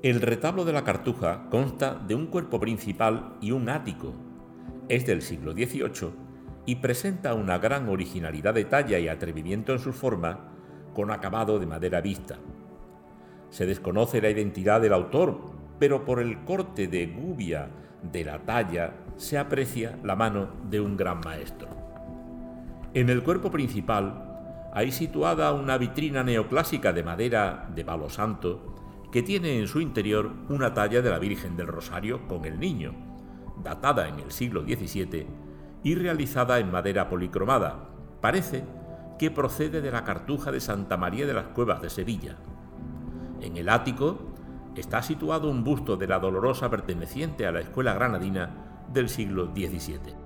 El retablo de la Cartuja consta de un cuerpo principal y un ático. Es del siglo XVIII y presenta una gran originalidad de talla y atrevimiento en sus formas, con acabado de madera vista. Se desconoce la identidad del autor, pero por el corte de gubia de la talla se aprecia la mano de un gran maestro. En el cuerpo principal hay situada una vitrina neoclásica de madera de palo santo que tiene en su interior una talla de la Virgen del Rosario con el Niño, datada en el siglo XVII y realizada en madera policromada. Parece que procede de la Cartuja de Santa María de las Cuevas de Sevilla. En el ático está situado un busto de la Dolorosa perteneciente a la escuela granadina del siglo XVII.